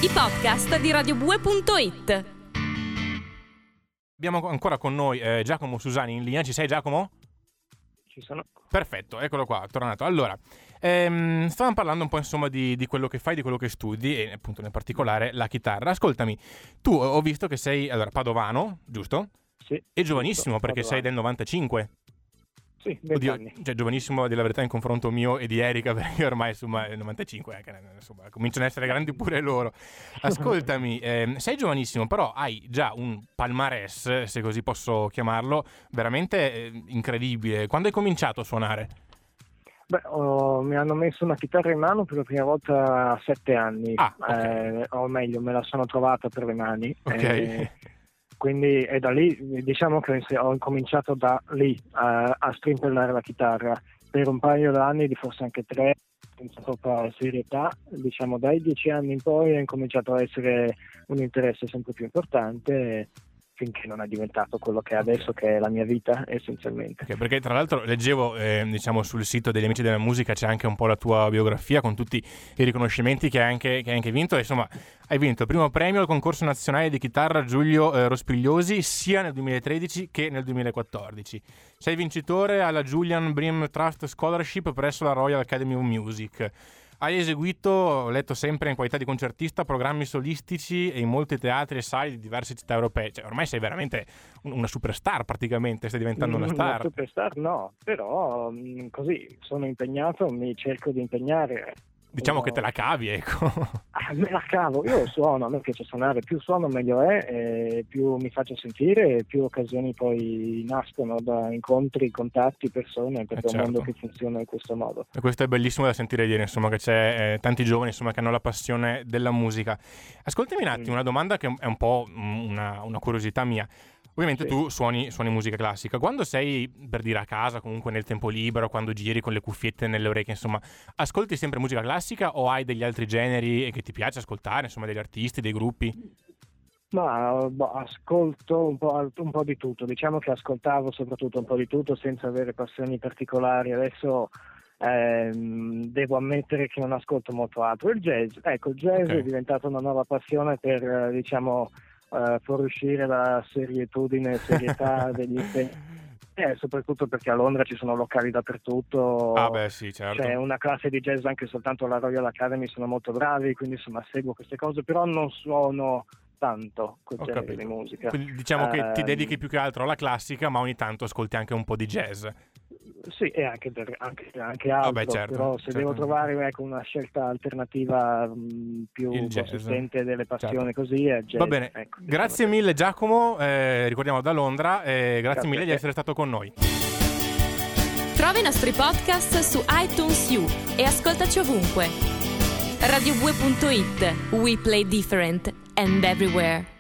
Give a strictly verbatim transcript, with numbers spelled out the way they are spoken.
i podcast di radio bue punto it. Abbiamo ancora con noi eh, Giacomo Susani in linea. Ci sei, Giacomo? Ci sono. Perfetto, eccolo qua, tornato. Allora, ehm, stavamo parlando un po' insomma di, di quello che fai, di quello che studi e appunto in particolare la chitarra. Ascoltami, tu ho visto che sei allora padovano, giusto? Sì. E giovanissimo, giusto, perché padovano. sei del novantacinque. Sì, venti Oddio, anni. cioè giovanissimo di la verità in confronto mio e di Erika, perché ormai insomma è novantacinque, eh, che, insomma cominciano ad essere grandi pure loro. Ascoltami, ehm, sei giovanissimo, però hai già un palmarès, se così posso chiamarlo, veramente eh, incredibile. Quando hai cominciato a suonare? Beh, oh, mi hanno messo una chitarra in mano per la prima volta a sette anni, Ah, okay. eh, o meglio, me la sono trovata per le mani. Ok. Eh, quindi è da lì, diciamo che ho incominciato da lì a, a strimpellare la chitarra per un paio d'anni, di forse anche tre, senza troppa serietà. Diciamo dai dieci anni in poi è incominciato a essere un interesse sempre più importante, finché non è diventato quello che è adesso, che è la mia vita essenzialmente. Okay, perché tra l'altro leggevo eh, diciamo sul sito degli Amici della Musica c'è anche un po' la tua biografia con tutti i riconoscimenti che hai anche, che hai anche vinto. Insomma, hai vinto il primo premio al concorso nazionale di chitarra Giulio eh, Rospigliosi sia nel duemilatredici che nel duemilaquattordici. Sei vincitore alla Julian Bream Trust Scholarship presso la Royal Academy of Music. Hai eseguito, ho letto sempre in qualità di concertista, programmi solistici e in molti teatri e sale di diverse città europee. Cioè, ormai sei veramente una superstar praticamente, stai diventando una star. Una superstar no, però mh, così sono impegnato, mi cerco di impegnare. Diciamo Uno... che te la cavi, ecco. Ah, me la cavo, io suono, a me piace suonare, più suono meglio è, e più mi faccio sentire e più occasioni poi nascono da incontri, contatti, persone, perché Eh, è un mondo certo. che funziona in questo modo. E questo è bellissimo da sentire dire, insomma, che c'è eh, tanti giovani insomma che hanno la passione della musica. Ascoltami un attimo, Mm. una domanda che è un po' una, una curiosità mia. Ovviamente Sì. tu suoni, suoni musica classica. Quando sei, per dire, a casa, comunque nel tempo libero, quando giri con le cuffiette nelle orecchie, insomma, ascolti sempre musica classica o hai degli altri generi che ti piace ascoltare, insomma, degli artisti, dei gruppi? Ma boh, ascolto un po', un po' di tutto, diciamo che ascoltavo soprattutto un po' di tutto senza avere passioni particolari. Adesso ehm, devo ammettere che non ascolto molto altro. Il jazz, ecco, il jazz Ok. è diventata una nuova passione per, eh, diciamo, eh, fuoriuscire dalla serietudine e serietà degli impegni. Eh, soprattutto perché a Londra ci sono locali dappertutto. Ah beh sì, certo. C'è una classe di jazz anche soltanto alla Royal Academy, sono molto bravi, quindi insomma seguo queste cose, però non suono tanto quel Ho genere capito. di musica. Quindi diciamo che ti Ehm, dedichi più che altro alla classica, ma ogni tanto ascolti anche un po' di jazz. Sì, e anche, per- anche, anche altro, Vabbè, certo, però se certo. devo trovare ecco, una scelta alternativa mh, più Il jazz. consistente delle passioni Certo. così è jazz. Va bene, Ecco, diciamo grazie che- mille Giacomo, eh, ricordiamo da Londra, eh, grazie, Grazie mille a di te. essere stato con noi. Trova i nostri podcast su iTunes U e ascoltaci ovunque. radio bue punto it. We play different and everywhere.